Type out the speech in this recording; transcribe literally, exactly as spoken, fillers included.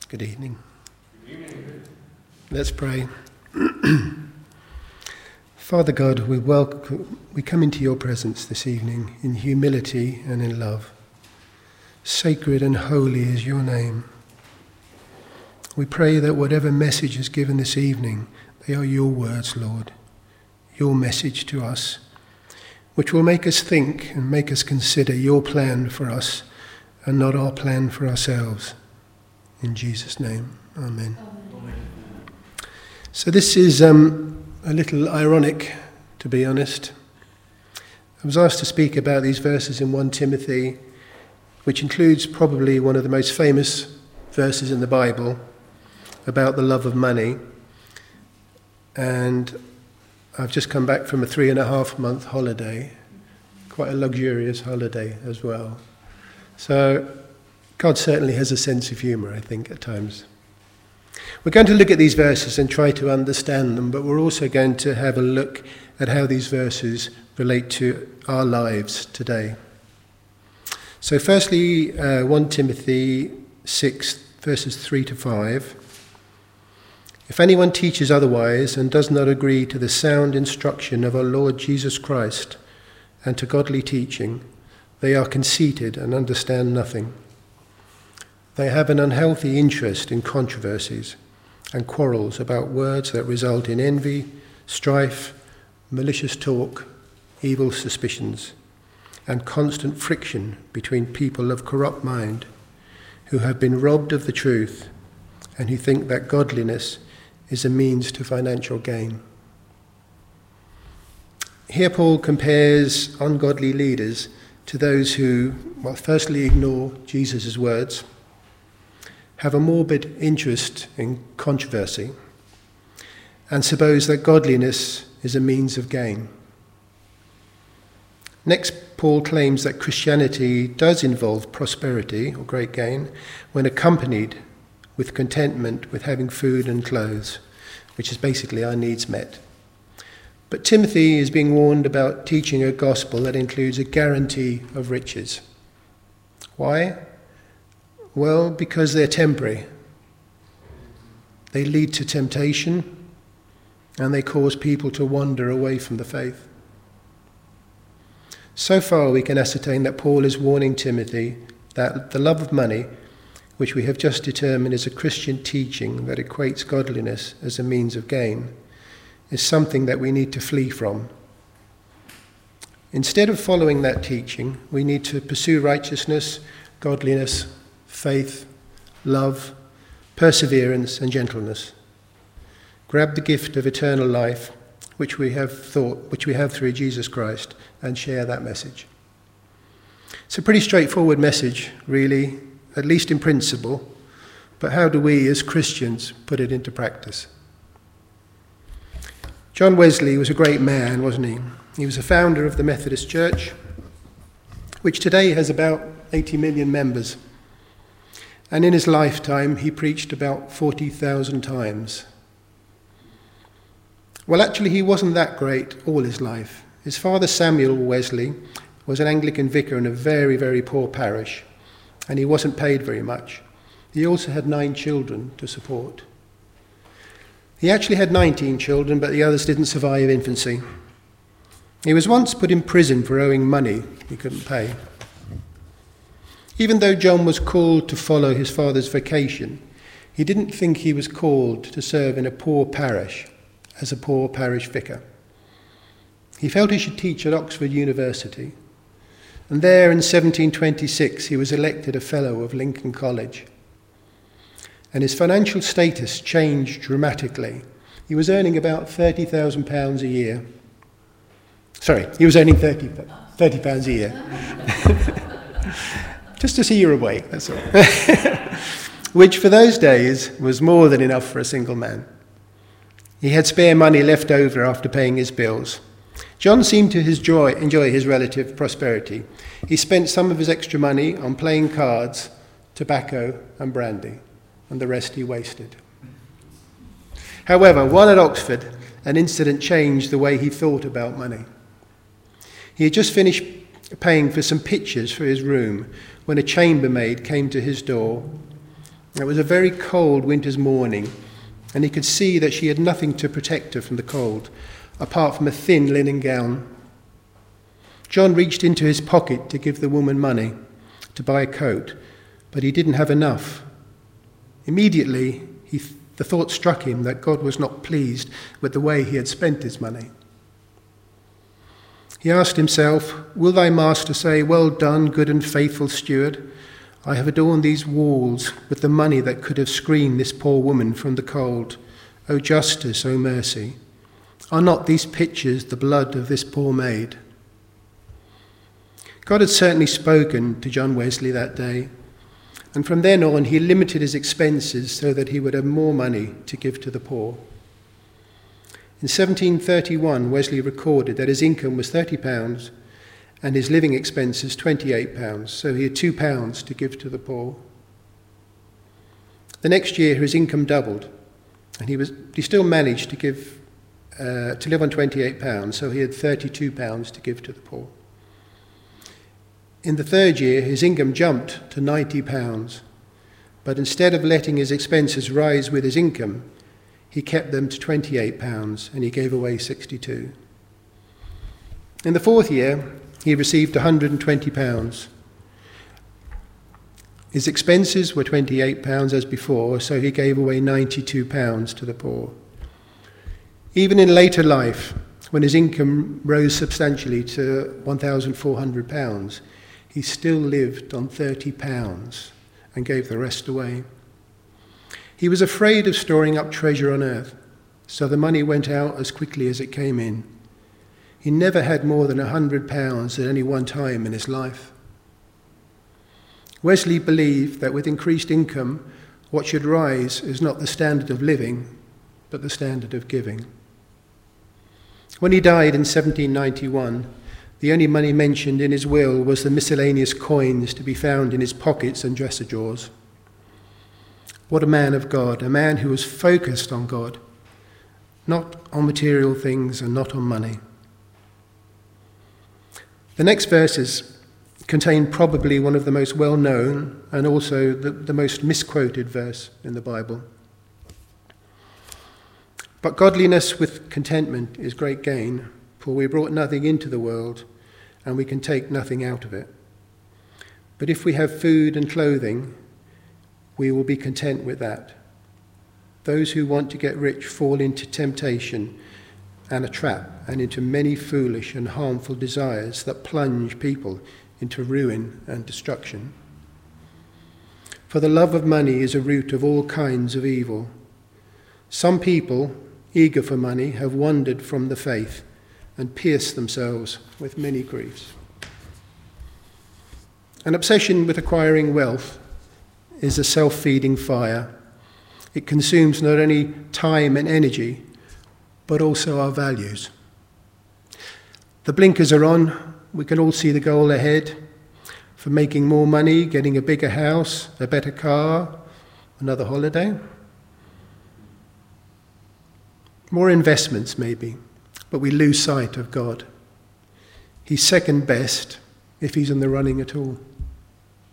Good evening. Good evening. Let's pray. Father God, we welcome, we come into your presence this evening in humility and in love. Sacred and holy is your name. We pray that whatever message is given this evening, they are your words, Lord, your message to us, which will make us think and make us consider your plan for us and not our plan for ourselves. In Jesus' name, amen. Amen. So this is um, a little ironic, to be honest. I was asked to speak about these verses in First Timothy, which includes probably one of the most famous verses in the Bible about the love of money. And I've just come back from a three and a half month holiday, quite a luxurious holiday as well. So God certainly has a sense of humour, I think, at times. We're going to look at these verses and try to understand them, but we're also going to have a look at how these verses relate to our lives today. So firstly, uh, First Timothy six, verses three to five. If anyone teaches otherwise and does not agree to the sound instruction of our Lord Jesus Christ and to godly teaching, they are conceited and understand nothing. They have an unhealthy interest in controversies and quarrels about words that result in envy, strife, malicious talk, evil suspicions, and constant friction between people of corrupt mind who have been robbed of the truth and who think that godliness is a means to financial gain. Here Paul compares ungodly leaders to those who, well, firstly ignore Jesus' words, have a morbid interest in controversy, and suppose that godliness is a means of gain. Next, Paul claims that Christianity does involve prosperity or great gain when accompanied with contentment with having food and clothes, which is basically our needs met. But Timothy is being warned about teaching a gospel that includes a guarantee of riches. Why? Well, because they're temporary. They lead to temptation, and they cause people to wander away from the faith. So far, we can ascertain that Paul is warning Timothy that the love of money, which we have just determined is a Christian teaching that equates godliness as a means of gain, is something that we need to flee from. Instead of following that teaching, we need to pursue righteousness, godliness, faith, love, perseverance, and gentleness. Grab the gift of eternal life, which we have thought, which we have through Jesus Christ, and share that message. It's a pretty straightforward message, really, at least in principle, but how do we as Christians put it into practice? John Wesley was a great man, wasn't he? He was a founder of the Methodist Church, which today has about eighty million members. And in his lifetime, he preached about forty thousand times. Well, actually, he wasn't that great all his life. His father, Samuel Wesley, was an Anglican vicar in a very, very poor parish, and he wasn't paid very much. He also had nine children to support. He actually had nineteen children, but the others didn't survive infancy. He was once put in prison for owing money he couldn't pay. Even though John was called to follow his father's vocation, he didn't think he was called to serve in a poor parish as a poor parish vicar. He felt he should teach at Oxford University, and there in seventeen twenty-six he was elected a Fellow of Lincoln College. And his financial status changed dramatically. He was earning about thirty thousand pounds a year. Sorry, he was earning thirty pounds a year. Just to see you're awake, that's all. Which for those days was more than enough for a single man. He had spare money left over after paying his bills. John seemed to his joy, enjoy his relative prosperity. He spent some of his extra money on playing cards, tobacco and brandy, and the rest he wasted. However, while at Oxford, an incident changed the way he thought about money. He had just finished paying for some pictures for his room when a chambermaid came to his door It was a very cold winter's morning, and he could see that she had nothing to protect her from the cold, apart from a thin linen gown. John reached into his pocket to give the woman money to buy a coat, but he didn't have enough. Immediately, he, the thought struck him that God was not pleased with the way he had spent his money. He asked himself, "Will thy master say, 'Well done, good and faithful steward'? I have adorned these walls with the money that could have screened this poor woman from the cold. O justice, O mercy. Are not these pictures the blood of this poor maid?" God had certainly spoken to John Wesley that day, and from then on he limited his expenses so that he would have more money to give to the poor. In seventeen thirty-one, Wesley recorded that his income was thirty pounds and his living expenses twenty-eight pounds, so he had two pounds to give to the poor. The next year his income doubled, and he was he still managed to give uh, to live on twenty-eight pounds, so he had thirty-two pounds to give to the poor. In the third year his income jumped to ninety pounds, but instead of letting his expenses rise with his income, he kept them to twenty-eight pounds and he gave away sixty-two. In the fourth year, he received one hundred twenty pounds. His expenses were twenty-eight pounds as before, so he gave away ninety-two pounds to the poor. Even in later life, when his income rose substantially to one thousand four hundred pounds, he still lived on thirty pounds and gave the rest away. He was afraid of storing up treasure on earth, so the money went out as quickly as it came in. He never had more than one hundred pounds at any one time in his life. Wesley believed that with increased income, what should rise is not the standard of living, but the standard of giving. When he died in seventeen ninety-one, the only money mentioned in his will was the miscellaneous coins to be found in his pockets and dresser drawers. What a man of God, a man who was focused on God, not on material things and not on money. The next verses contain probably one of the most well-known and also the, the most misquoted verse in the Bible. But godliness with contentment is great gain, for we brought nothing into the world, and we can take nothing out of it. But if we have food and clothing, we will be content with that. Those who want to get rich fall into temptation and a trap, and into many foolish and harmful desires that plunge people into ruin and destruction. For the love of money is a root of all kinds of evil. Some people, eager for money, have wandered from the faith and pierced themselves with many griefs. An obsession with acquiring wealth is a self-feeding fire. It consumes not only time and energy, but also our values. The blinkers are on. We can all see the goal ahead for making more money, getting a bigger house, a better car, another holiday. More investments maybe, but we lose sight of God. He's second best if he's in the running at all.